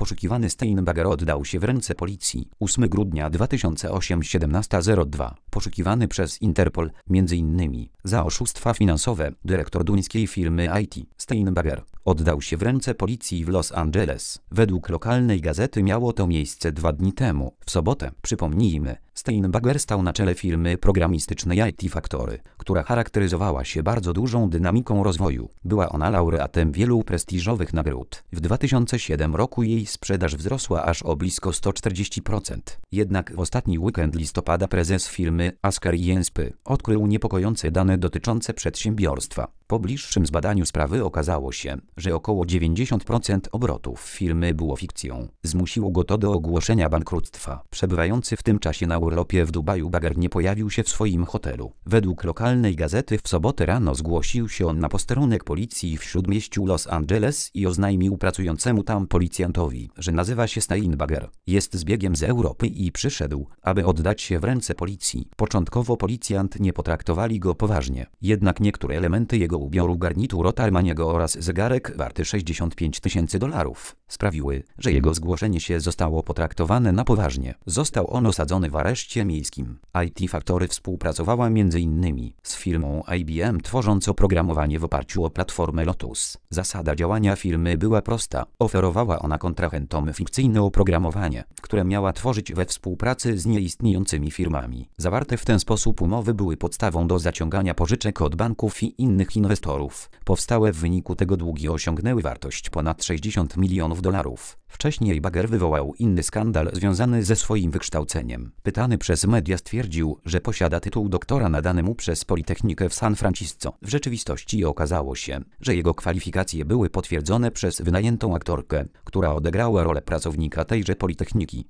Poszukiwany Steinbagger oddał się w ręce policji 8 grudnia 2008 17:02. Poszukiwany przez Interpol, m.in. za oszustwa finansowe, dyrektor duńskiej firmy IT, Steinbagger, oddał się w ręce policji w Los Angeles. Według lokalnej gazety miało to miejsce 2 dni temu, w sobotę. Przypomnijmy, Steinbagger stał na czele firmy programistycznej IT Factory, która charakteryzowała się bardzo dużą dynamiką rozwoju. Była ona laureatem wielu prestiżowych nagród. W 2007 roku jej sprzedaż wzrosła aż o blisko 140%. Jednak w ostatni weekend listopada prezes firmy Asker Jenspe odkrył niepokojące dane dotyczące przedsiębiorstwa. Po bliższym zbadaniu sprawy okazało się, że około 90% obrotów firmy było fikcją. Zmusiło go to do ogłoszenia bankructwa. Przebywający w tym czasie na urlopie w Dubaju Bagger nie pojawił się w swoim hotelu. Według lokalnej gazety w sobotę rano zgłosił się on na posterunek policji w śródmieściu Los Angeles i oznajmił pracującemu tam policjantowi, że nazywa się Steinbagger. Jest zbiegiem z Europy i przyszedł, aby oddać się w ręce policji. Początkowo policjant nie potraktowali go poważnie. Jednak niektóre elementy jego ubioru, garnitur od Armaniego oraz zegarek warty $65,000 sprawiły, że jego zgłoszenie się zostało potraktowane na poważnie. Został on osadzony w areszcie miejskim. IT Factory współpracowała m.in. z firmą IBM, tworząc oprogramowanie w oparciu o platformę Lotus. Zasada działania firmy była prosta. Oferowała ona kontrahentom fikcyjne oprogramowanie, które miała tworzyć we współpracy z nieistniejącymi firmami. Zawarte w ten sposób umowy były podstawą do zaciągania pożyczek od banków i innych inwestorów. Powstałe w wyniku tego długi osiągnęły wartość ponad $60 milionów. Wcześniej Bagger wywołał inny skandal związany ze swoim wykształceniem. Pytany przez media stwierdził, że posiada tytuł doktora nadany mu przez Politechnikę w San Francisco. W rzeczywistości okazało się, że jego kwalifikacje były potwierdzone przez wynajętą aktorkę, która odegrała rolę pracownika tejże Politechniki.